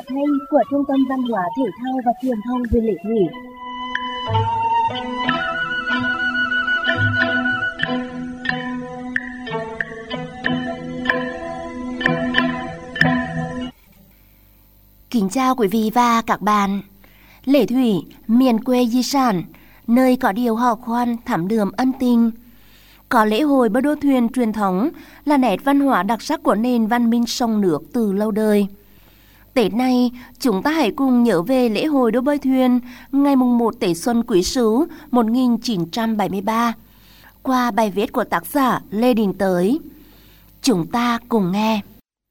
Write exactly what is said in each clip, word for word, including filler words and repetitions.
thanh của Trung tâm Văn hóa Thể thao và Truyền thông huyện Lệ Thủy. Kính chào quý vị và các bạn. Lệ Thủy, miền quê di sản, nơi có điều hò khoan thắm đượm ân tình. Có lễ hội bơi đua thuyền truyền thống là nét văn hóa đặc sắc của nền văn minh sông nước từ lâu đời. Tết này, chúng ta hãy cùng nhớ về lễ hội đua bơi thuyền ngày mùng một Tết Xuân Quý Sửu một nghìn chín trăm bảy mươi ba qua bài viết của tác giả Lê Đình Tới. Chúng ta cùng nghe.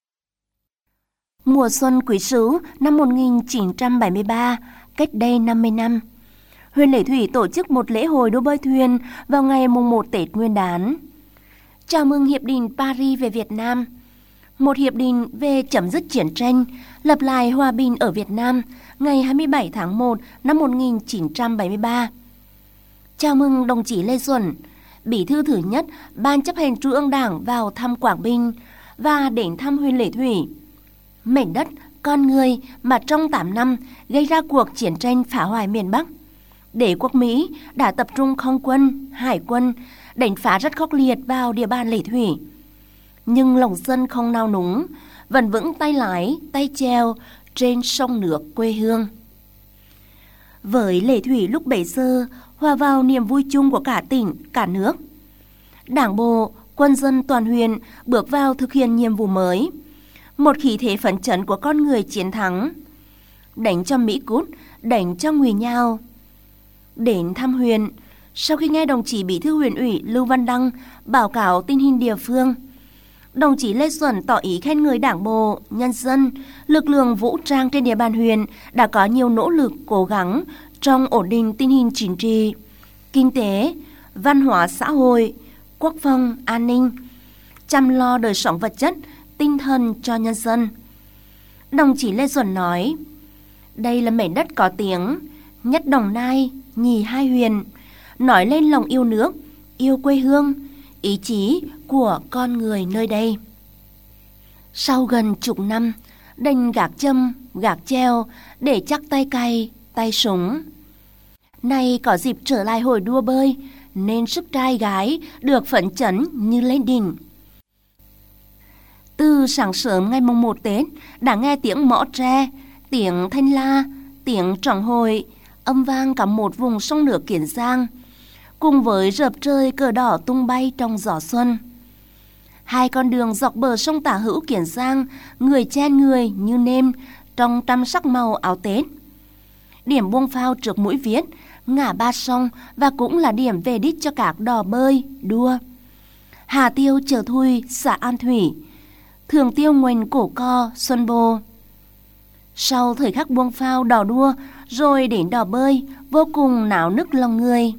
Mùa xuân Quý Sửu năm một nghìn chín trăm bảy mươi ba, cách đây năm mươi năm, huyện Lệ Thủy tổ chức một lễ hội đua bơi thuyền vào ngày mùng một Tết Nguyên đán. Chào mừng Hiệp định Paris về Việt Nam, một hiệp định về chấm dứt chiến tranh, lập lại hòa bình ở Việt Nam ngày hai mươi bảy tháng một năm một nghìn chín trăm bảy mươi ba. Chào mừng đồng chí Lê Duẩn, Bí thư thứ nhất Ban chấp hành Trung ương Đảng vào thăm Quảng Bình và đến thăm huyện Lệ Thủy, mảnh đất, con người mà trong tám năm gây ra cuộc chiến tranh phá hoại miền Bắc. Đế quốc Mỹ đã tập trung không quân, hải quân, đánh phá rất khốc liệt vào địa bàn Lệ Thủy. Nhưng lòng dân không nao núng, vẫn vững tay lái, tay chèo trên sông nước quê hương. Với Lệ Thủy lúc bấy giờ, hòa vào niềm vui chung của cả tỉnh, cả nước. Đảng bộ, quân dân toàn huyện bước vào thực hiện nhiệm vụ mới. Một khí thế phấn chấn của con người chiến thắng. Đánh cho Mỹ cút, đánh cho Ngụy Nhao. Đến thăm huyện, sau khi nghe đồng chí Bí thư huyện ủy Lưu Văn Đăng báo cáo tình hình địa phương, đồng chí Lê Duẩn tỏ ý khen ngợi Đảng bộ, nhân dân, lực lượng vũ trang trên địa bàn huyện đã có nhiều nỗ lực cố gắng trong ổn định tình hình chính trị, kinh tế, văn hóa xã hội, quốc phòng, an ninh, chăm lo đời sống vật chất, tinh thần cho nhân dân. Đồng chí Lê Duẩn nói, đây là mảnh đất có tiếng, nhất Đồng Nai, nhì hai huyện, nói lên lòng yêu nước, yêu quê hương, ý chí của con người nơi đây. Sau gần chục năm, đành gác châm, gác treo để chắc tay cày, tay súng. Nay có dịp trở lại hội đua bơi, nên sức trai gái được phấn chấn như lên đỉnh. Từ sáng sớm ngày mùng một Tết đã nghe tiếng mõ tre, tiếng thanh la, tiếng trống hội, âm vang cả một vùng sông nước Kiến Giang, cùng với rợp trời cờ đỏ tung bay trong gió xuân. Hai con đường dọc bờ sông tả hữu Kiến Giang, người chen người như nêm trong trăm sắc màu áo Tết. Điểm buông phao trước mũi Viết, ngã ba sông và cũng là điểm về đích cho các đò bơi, đua. Hà Tiêu Chợ Thui, xã An Thủy, Thường Tiêu Ngoành Cổ Co, Xuân Bồ. Sau thời khắc buông phao đò đua, rồi đến đò bơi, vô cùng náo nức lòng người.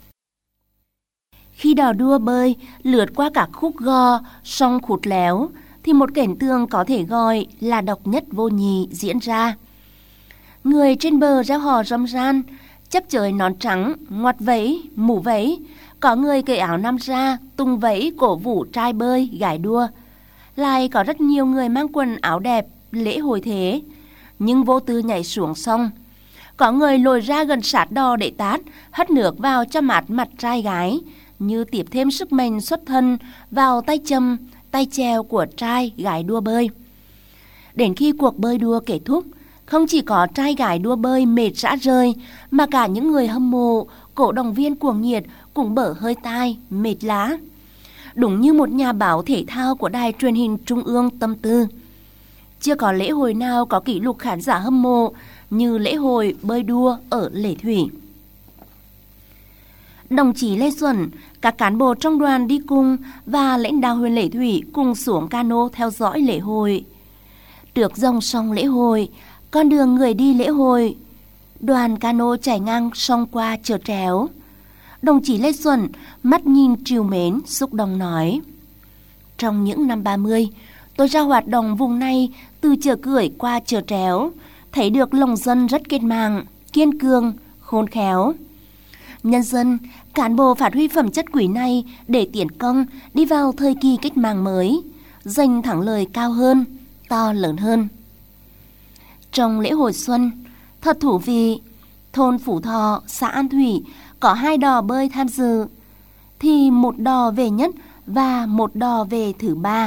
Khi đò đua bơi lướt qua các khúc gò, sông khút léo, thì một cảnh tượng có thể gọi là độc nhất vô nhị diễn ra. Người trên bờ reo hò râm ran, chấp chới nón trắng, ngoặt vẫy, mũ vẫy, có người cởi áo nam ra, tung vẫy cổ vũ trai bơi, gái đua. Lại có rất nhiều người mang quần áo đẹp, lễ hội thế, nhưng vô tư nhảy xuống sông. Có người lội ra gần sát đò để tát, hất nước vào cho mát mặt trai gái, như tiếp thêm sức mạnh xuất thân vào tay châm, tay chèo của trai gái đua bơi. Đến khi cuộc bơi đua kết thúc, không chỉ có trai gái đua bơi mệt rã rời, mà cả những người hâm mộ, cổ động viên cuồng nhiệt cũng bở hơi tai, mệt lá. Đúng như một nhà báo thể thao của Đài Truyền hình Trung ương tâm tư. Chưa có lễ hội nào có kỷ lục khán giả hâm mộ như lễ hội bơi đua ở Lệ Thủy. Đồng chí Lê Duẩn, các cán bộ trong đoàn đi cùng và lãnh đạo huyện Lệ Thủy cùng xuống cano theo dõi lễ hội. Trước dòng sông lễ hội, con đường người đi lễ hội, đoàn cano chảy ngang sông qua chợ Tréo. Đồng chí Lê Duẩn mắt nhìn trìu mến, xúc động nói, trong những năm ba mươi, tôi ra hoạt động vùng này từ chợ Cưỡi qua chợ Tréo, thấy được lòng dân rất kết mạng, kiên cường, khôn khéo. Nhân dân, cán bộ phát huy phẩm chất quý này để tiến công đi vào thời kỳ cách mạng mới, giành thắng lợi cao hơn, to lớn hơn. trong lễ hội xuân. Thật thú vị, thôn Phú Thọ, xã An Thủy có hai đò bơi tham dự, thì một đò về nhất và một đò về thứ ba.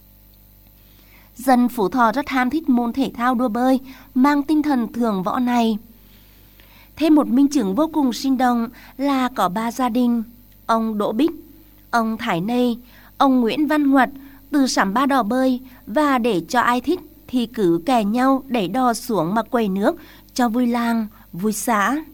Dân Phú Thọ rất ham thích môn thể thao đua bơi, mang tinh thần thượng võ này. Thêm một minh chứng vô cùng sinh động là có ba gia đình, ông Đỗ Bích, ông Thái Nây, ông Nguyễn Văn Huật từ sắm ba đò bơi, và để cho ai thích thì cứ kè nhau đẩy đò xuống mà quầy nước cho vui làng, vui xã.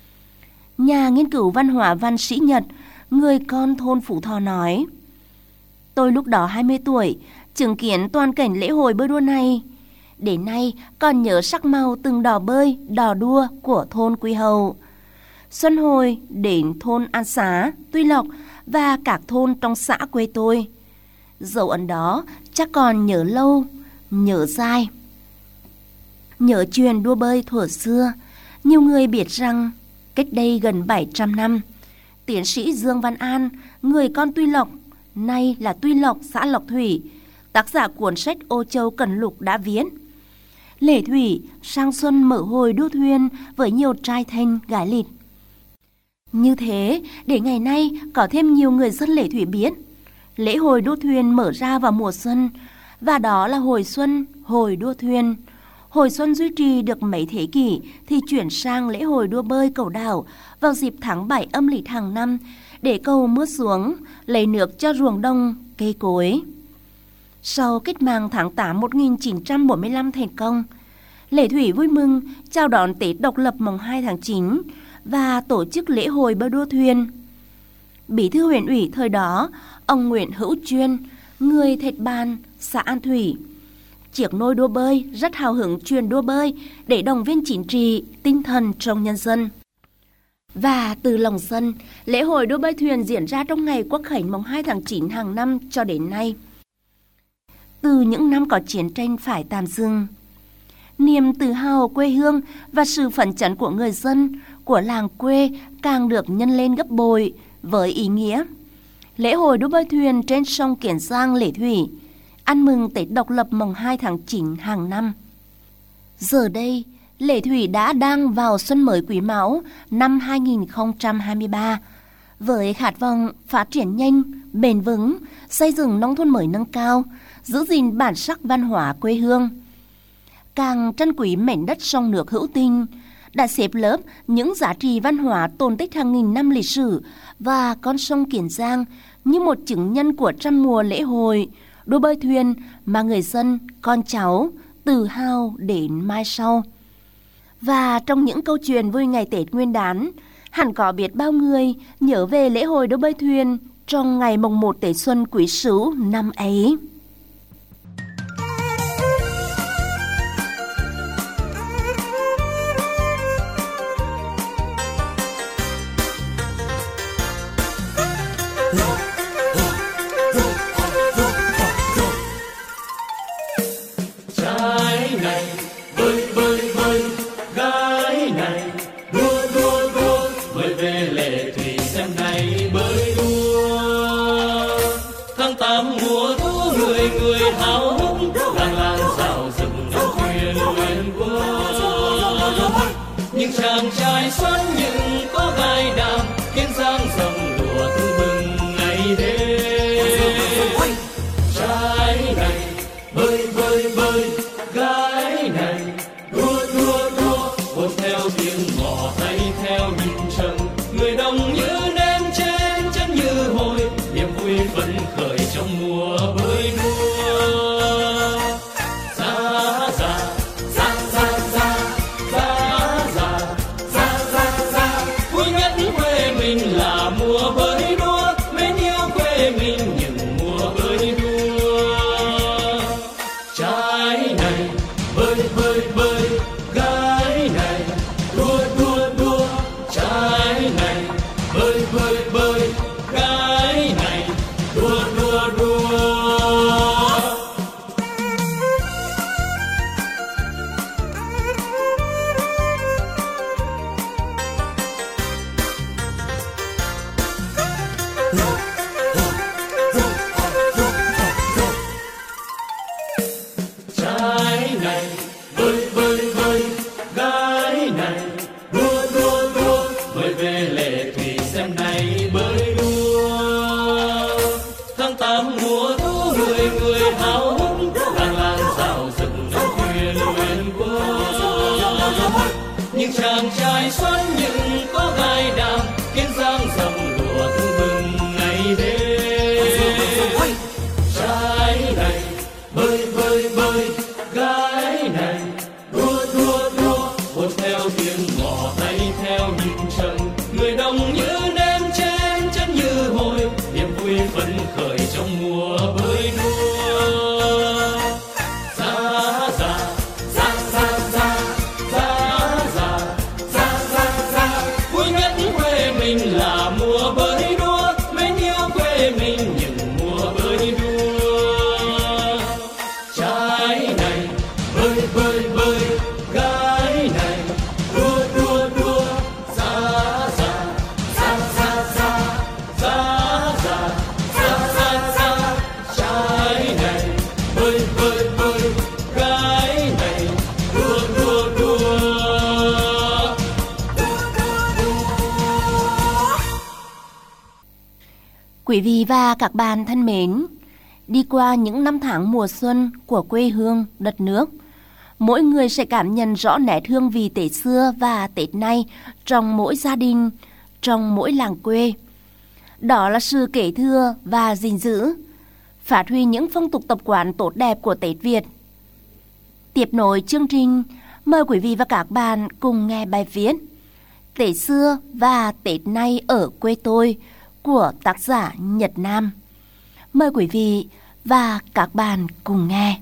Nhà nghiên cứu văn hóa Văn Sĩ Nhật, người con thôn Phú Thọ nói: tôi lúc đó hai mươi tuổi, chứng kiến toàn cảnh lễ hội bơi đua này. Đến nay còn nhớ sắc màu từng đò bơi, đò đua của thôn Quy Hầu. Xuân hồi đến thôn An Xá, Tuy Lộc và các thôn trong xã quê tôi. Dấu ấn đó chắc còn nhớ lâu, nhớ dài. Nhớ chuyện đua bơi thuở xưa, nhiều người biết rằng cách đây gần bảy trăm năm, tiến sĩ Dương Văn An, người con Tuy Lộc, nay là Tuy Lộc, xã Lộc Thủy, tác giả cuốn sách Ô Châu Cẩn Lục đã viết: lễ thủy sang xuân mở hồi đua thuyền với nhiều trai thanh gái lịt. Như thế, để ngày nay có thêm nhiều người dân lễ thủy biết, lễ hội đua thuyền mở ra vào mùa xuân, và đó là hồi xuân, hồi đua thuyền. Hồi xuân duy trì được mấy thế kỷ thì chuyển sang lễ hội đua bơi cầu đảo vào dịp tháng bảy âm lịch hàng năm để cầu mưa xuống, lấy nước cho ruộng đồng, cây cối. Sau cách mạng tháng tám một nghìn chín trăm bốn mươi lăm thành công, lễ thủy vui mừng chào đón Tết độc lập mùng hai tháng chín và tổ chức lễ hội bơi đua thuyền. Bí thư huyện ủy thời đó, ông Nguyễn Hữu Chuyên, người Thạch Bàn, xã An Thủy, chiếc nôi đua bơi rất hào hứng truyền đua bơi để động viên chính trị, tinh thần trong nhân dân. Và từ lòng dân, lễ hội đua bơi thuyền diễn ra trong ngày Quốc khánh mùng hai tháng chín hàng năm cho đến nay. Từ những năm có chiến tranh phải tạm dừng, niềm tự hào quê hương và sự phấn chấn của người dân, của làng quê càng được nhân lên gấp bội với ý nghĩa lễ hội đua bơi thuyền trên sông Kiến Giang lễ thủy, ăn mừng Tết độc lập mùng hai tháng chín hàng năm. Giờ đây, lễ thủy đã đang vào xuân mới Quý Mão năm hai nghìn không trăm hai mươi ba, với khát vọng phát triển nhanh, bền vững, xây dựng nông thôn mới nâng cao, giữ gìn bản sắc văn hóa quê hương. Càng trân quý mảnh đất sông nước hữu tình, đã xếp lớp những giá trị văn hóa tồn tích hàng nghìn năm lịch sử và con sông Kiến Giang như một chứng nhân của trăm mùa lễ hội đua bơi thuyền mà người dân, con cháu tự hào đến mai sau. Và trong những câu chuyện vui ngày Tết Nguyên đán, hẳn có biết bao người nhớ về lễ hội đua bơi thuyền trong ngày mùng một Tết Xuân Quý Sửu năm ấy. Những chàng trai xuân những có gai đàm, Kiên Giang rồng lụa tưng bừng ngày đêm. Trai này bơi bơi bơi, gái này đua đua đua, buồn theo tiếng mõ hay theo nhịp trầm, người đồng như nêm trên chân như hồi, niềm vui phấn khởi trong mùa bơi đua. Giá giá giá giá giá là mùa bơi đua, mến yêu quê mình những mùa bơi đua. Trai này bơi bơi bơi, gái này đua đua đua, trai trai xuân những có gai đàm, kiên giang rồng lụa tưng bừng ngày đêm. Trai này bơi bơi bơi, gái này đua đua đua, một theo tiếng mỏ tay theo nhịp trầm, người đông như nêm trên chân như hồi, niềm vui phấn khởi trong mùa bơi đua. Ra ra ra ra ra ra ra ra ra ra, vui nhất quê mình là mùa bơi đua, mến yêu quê mình những mùa bơi đua. Trai này bơi bơi bơi, gái này đua đua đua, ra ra ra ra ra ra ra ra ra ra. Trai này bơi bơi bơi, gái này đua đua đua. Quý vị và các bạn thân mến, đi qua những năm tháng mùa xuân của quê hương, đất nước, mỗi người sẽ cảm nhận rõ nét hương vị Tết xưa và Tết nay trong mỗi gia đình, trong mỗi làng quê. Đó là sự kế thừa và gìn giữ, phát huy những phong tục tập quán tốt đẹp của Tết Việt. Tiếp nối chương trình, mời quý vị và các bạn cùng nghe bài viết Tết xưa và Tết nay ở quê tôi của tác giả Nhật Nam. Mời quý vị và các bạn cùng nghe.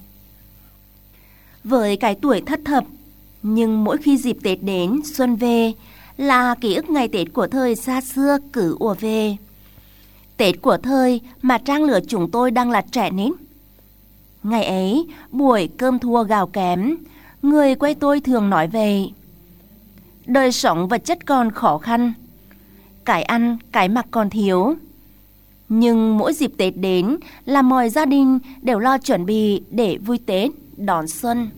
Với cái tuổi thất thập, nhưng mỗi khi dịp Tết đến, xuân về, là ký ức ngày Tết của thời xa xưa cứ ùa về. Tết của thời mà trang lứa chúng tôi đang là trẻ nít. Ngày ấy, buổi cơm thua gạo kém, người quê tôi thường nói về. Đời sống vật chất còn khó khăn, cái ăn, cái mặc còn thiếu. Nhưng mỗi dịp Tết đến là mọi gia đình đều lo chuẩn bị để vui Tết, đón xuân.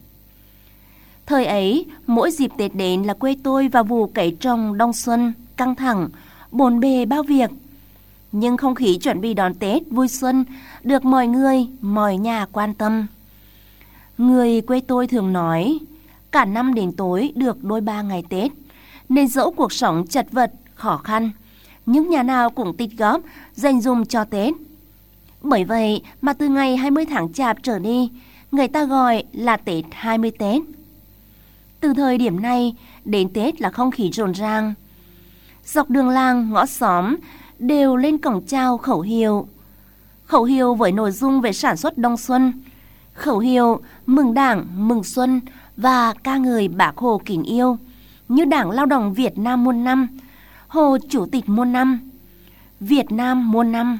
Thời ấy, mỗi dịp Tết đến là quê tôi vào vụ cấy trồng đông xuân, căng thẳng, bộn bề bao việc. Nhưng không khí chuẩn bị đón Tết vui xuân được mọi người, mọi nhà quan tâm. Người quê tôi thường nói, cả năm đến tối được đôi ba ngày Tết, nên dẫu cuộc sống chật vật, khó khăn, nhưng nhà nào cũng tích góp, dành dụm cho Tết. Bởi vậy mà từ ngày hai mươi tháng Chạp trở đi, người ta gọi là Tết hai mươi Tết. Từ thời điểm này, đến Tết là không khí rộn ràng. Dọc đường làng, ngõ xóm đều lên cổng chào khẩu hiệu. Khẩu hiệu với nội dung về sản xuất đông xuân. Khẩu hiệu mừng Đảng, mừng xuân và ca ngợi Bác Hồ kính yêu, như Đảng Lao động Việt Nam muôn năm, Hồ Chủ tịch muôn năm, Việt Nam muôn năm.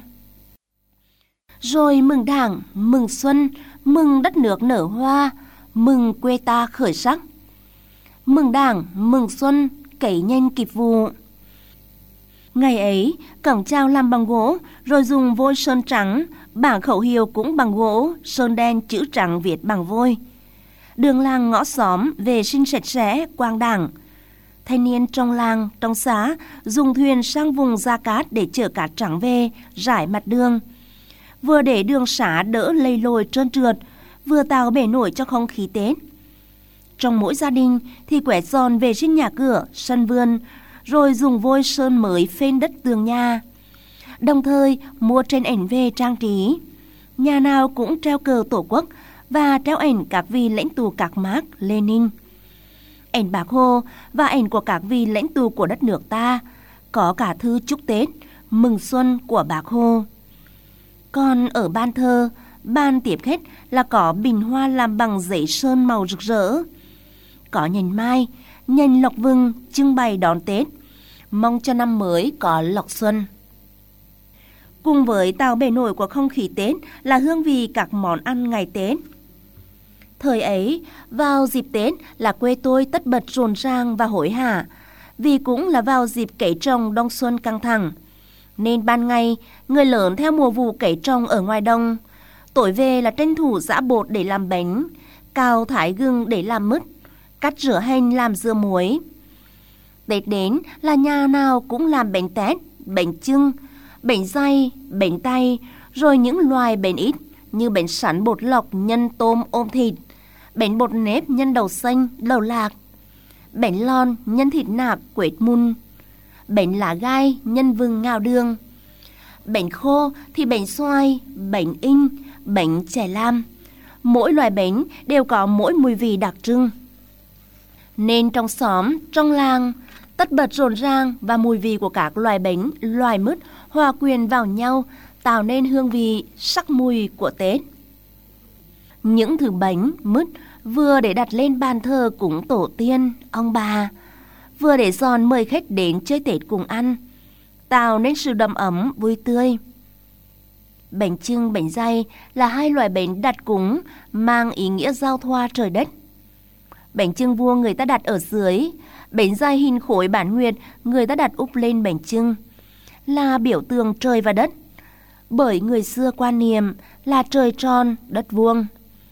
Rồi mừng Đảng, mừng xuân, mừng đất nước nở hoa, mừng quê ta khởi sắc. Mừng Đảng, mừng xuân, cấy nhanh kịp vụ. Ngày ấy, cổng chào làm bằng gỗ, rồi dùng vôi sơn trắng, bảng khẩu hiệu cũng bằng gỗ, sơn đen chữ trắng viết bằng vôi. Đường làng ngõ xóm vệ sinh sạch sẽ, quang đẳng. Thanh niên trong làng, trong xã dùng thuyền sang vùng Gia Cát để chở cát trắng về, rải mặt đường. Vừa để đường xá đỡ lầy lội trơn trượt, vừa tạo bể nổi cho không khí Tết. Trong mỗi gia đình thì quét dọn vệ sinh nhà cửa, sân vườn, rồi dùng vôi sơn mới phên đất tường nhà. Đồng thời mua tranh ảnh về trang trí. Nhà nào cũng treo cờ Tổ quốc và treo ảnh các vị lãnh tụ các Mác, Lenin. Ảnh Bác Hồ và ảnh của các vị lãnh tụ của đất nước ta, có cả thư chúc Tết, mừng xuân của Bác Hồ. Còn ở ban thờ, ban tiếp khách là có bình hoa làm bằng giấy sơn màu rực rỡ. Có nhành mai, nhành lộc vừng trưng bày đón Tết, mong cho năm mới có lộc xuân. Cùng với tạo bề nổi của không khí Tết là hương vị các món ăn ngày Tết. Thời ấy, vào dịp Tết là quê tôi tất bật rộn ràng và hối hả, vì cũng là vào dịp cấy trồng đông xuân căng thẳng. Nên ban ngày, người lớn theo mùa vụ cấy trồng ở ngoài đồng, tối về là tranh thủ giã bột để làm bánh, cào thái gừng để làm mứt, cắt rửa hành làm dưa muối. Tết đến là nhà nào cũng làm bánh tét, bánh chưng, bánh dày, bánh tay, rồi những loài bánh ít như bánh sắn bột lọc nhân tôm ôm thịt, bánh bột nếp nhân đậu xanh, đậu lạc. bánh lon nhân thịt nạc quết mun, bánh lá gai nhân vừng ngao đường, bánh khô thì bánh xoài, bánh in, bánh chè lam. Mỗi loại bánh đều có mỗi mùi vị đặc trưng. Nên trong xóm, trong làng, tất bật rộn ràng và mùi vị của các loại bánh, loại mứt hòa quyện vào nhau, tạo nên hương vị, sắc mùi của Tết. Những thứ bánh, mứt vừa để đặt lên bàn thờ cúng tổ tiên, ông bà, vừa để giòn mời khách đến chơi Tết cùng ăn, tạo nên sự đầm ấm, vui tươi. Bánh chưng, bánh dày là hai loại bánh đặt cúng mang ý nghĩa giao thoa trời đất. Bánh chưng vuông người ta đặt ở dưới, bánh dày hình khối bản nguyệt người ta đặt úp lên bánh chưng, là biểu tượng trời và đất. Bởi người xưa quan niệm là trời tròn, đất vuông.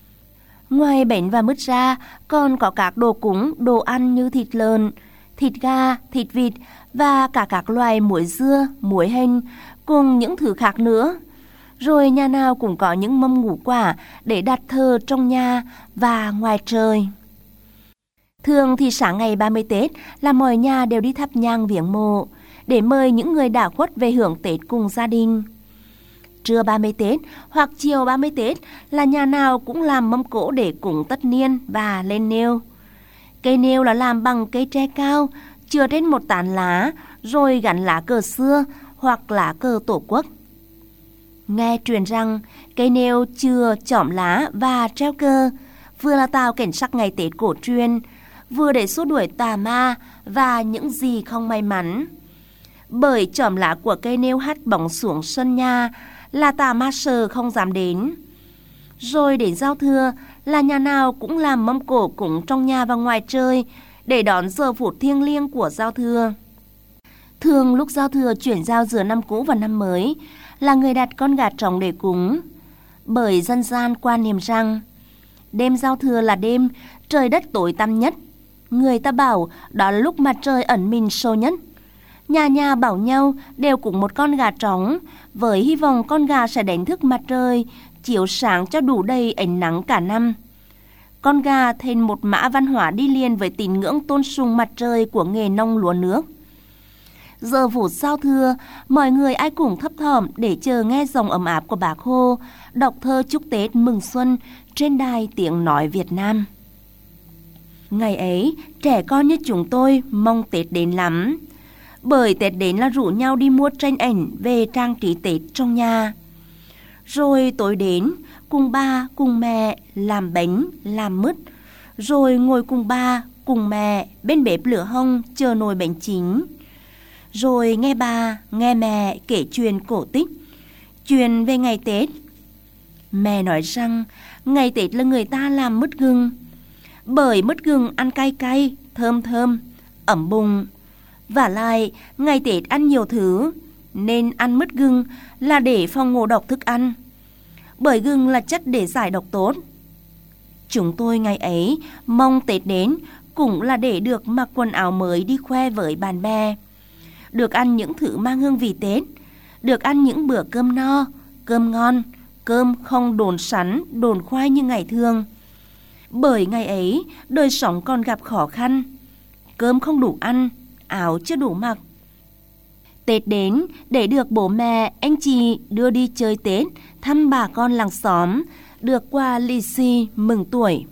Ngoài bánh và mứt ra, còn có các đồ cúng, đồ ăn như thịt lợn, thịt gà, thịt vịt và cả các loài muối dưa, muối hanh cùng những thứ khác nữa. Rồi nhà nào cũng có những mâm ngũ quả để đặt thờ trong nhà và ngoài trời. Thường thì sáng ngày ba mươi Tết là mọi nhà đều đi thắp nhang viếng mộ để mời những người đã khuất về hưởng Tết cùng gia đình. Trưa ba mươi Tết hoặc chiều ba mươi Tết là nhà nào cũng làm mâm cỗ để cúng tất niên và lên nêu. Cây nêu là làm bằng cây tre cao, chừa trên một tán lá, rồi gắn lá cờ xưa hoặc lá cờ tổ quốc. Nghe truyền rằng cây nêu chừa, chỏm lá và treo cờ vừa là tạo cảnh sắc ngày Tết cổ truyền, vừa để xua đuổi tà ma và những gì không may mắn. Bởi chỏm lá của cây nêu hắt bóng xuống sân nhà là tà ma sờ không dám đến. Rồi đến giao thừa là nhà nào cũng làm mâm cỗ cúng trong nhà và ngoài trời để đón giờ phút thiêng liêng của giao thừa. Thường lúc giao thừa chuyển giao giữa năm cũ và năm mới là người đặt con gà trống để cúng. Bởi dân gian quan niệm rằng đêm giao thừa là đêm trời đất tối tăm nhất. Người ta bảo đó là lúc mặt trời ẩn mình sâu nhất. Nhà nhà bảo nhau đều cúng một con gà trống với hy vọng con gà sẽ đánh thức mặt trời, chiếu sáng cho đủ đầy ánh nắng cả năm. Con gà thành một mã văn hóa đi liền với tín ngưỡng tôn sùng mặt trời của nghề nông lúa nước. Giờ phút giao thừa, mọi người ai cũng thấp thỏm để chờ nghe dòng ấm áp của Bác Hồ đọc thơ chúc Tết mừng xuân trên đài Tiếng Nói Việt Nam. Ngày ấy, trẻ con như chúng tôi mong Tết đến lắm. Bởi Tết đến là rủ nhau đi mua tranh ảnh về trang trí Tết trong nhà. Rồi tối đến, cùng ba, cùng mẹ làm bánh, làm mứt. Rồi ngồi cùng ba, cùng mẹ bên bếp lửa hông chờ nồi bánh chính. Rồi nghe ba, nghe mẹ kể chuyện cổ tích, chuyện về ngày Tết. Mẹ nói rằng ngày Tết là người ta làm mứt gừng. Bởi mứt gừng ăn cay cay, thơm thơm, ấm bụng. Vả lại, ngày Tết ăn nhiều thứ, nên ăn mứt gừng là để phòng ngộ độc thức ăn. Bởi gừng là chất để giải độc tốt. Chúng tôi ngày ấy mong Tết đến cũng là để được mặc quần áo mới đi khoe với bạn bè. Được ăn những thứ mang hương vị Tết, được ăn những bữa cơm no, cơm ngon, cơm không đồn sắn, đồn khoai như ngày thường. Bởi ngày ấy, đời sống còn gặp khó khăn, cơm không đủ ăn, áo chưa đủ mặc. Tết đến để được bố mẹ, anh chị đưa đi chơi Tết, thăm bà con làng xóm, được quà lì xì mừng tuổi.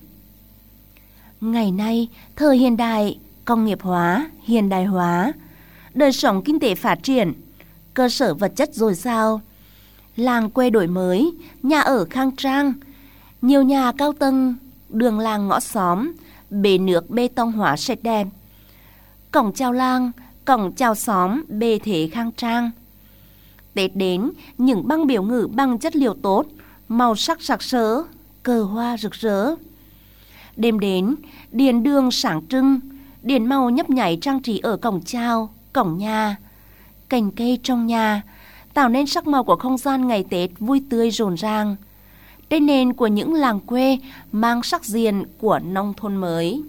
Ngày nay, thời hiện đại, công nghiệp hóa, hiện đại hóa, đời sống kinh tế phát triển, cơ sở vật chất dồi dào, làng quê đổi mới, nhà ở khang trang, nhiều nhà cao tầng, đường làng ngõ xóm, bể nước bê tông hóa sạch đẹp. Cổng chào làng, cổng chào xóm, bề thế khang trang. Tết đến, những băng biểu ngữ bằng chất liệu tốt, màu sắc sặc sỡ, cờ hoa rực rỡ. Đêm đến, đèn đường sáng trưng, đèn màu nhấp nháy trang trí ở cổng chào, cổng nhà, cành cây trong nhà, tạo nên sắc màu của không gian ngày Tết vui tươi rộn ràng. Trên nền của những làng quê mang sắc diện của nông thôn mới.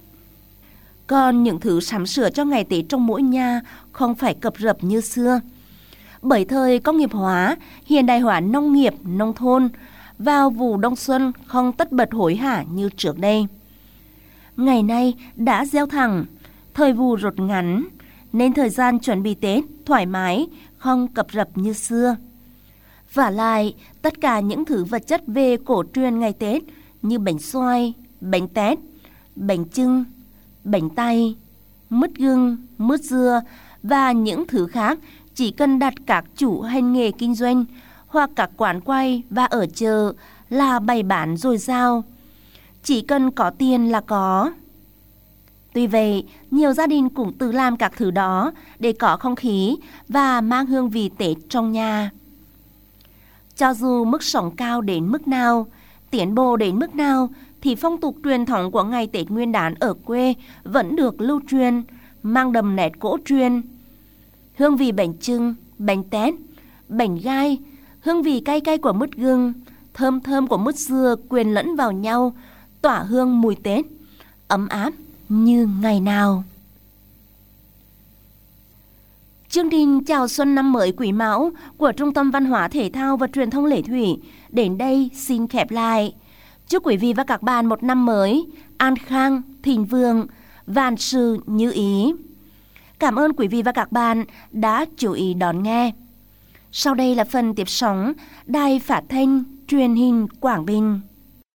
Còn những thứ sắm sửa cho ngày Tết trong mỗi nhà không phải cập rập như xưa. Bởi thời công nghiệp hóa, hiện đại hóa nông nghiệp, nông thôn, vào vụ đông xuân không tất bật hối hả như trước đây. Ngày nay đã gieo thẳng, thời vụ rút ngắn, nên thời gian chuẩn bị Tết thoải mái, không cập rập như xưa. Vả lại, tất cả những thứ vật chất về cổ truyền ngày Tết như bánh xoài, bánh tét, bánh chưng, bánh tay, mứt gừng, mứt dưa và những thứ khác chỉ cần đặt các chủ hành nghề kinh doanh hoặc các quán quay và ở chợ là bày bán dồi dào. Chỉ cần có tiền là có. Tuy vậy, nhiều gia đình cũng tự làm các thứ đó để có không khí và mang hương vị Tết trong nhà. Cho dù mức sống cao đến mức nào, tiến bộ đến mức nào, thì phong tục truyền thống của ngày Tết Nguyên đán ở quê vẫn được lưu truyền, mang đậm nét cổ truyền. Hương vị bánh chưng, bánh tét, bánh gai, hương vị cay cay của mứt gừng, thơm thơm của mứt dưa quyện lẫn vào nhau, tỏa hương mùi Tết, ấm áp như ngày nào. Chương trình chào xuân năm mới Quý Mão của Trung tâm Văn hóa Thể thao và Truyền thông Lệ Thủy đến đây xin khép lại. Chúc quý vị và các bạn một năm mới an khang, thịnh vượng, vạn sự như ý. Cảm ơn quý vị và các bạn đã chú ý đón nghe. Sau đây là phần tiếp sóng Đài Phát thanh Truyền hình Quảng Bình.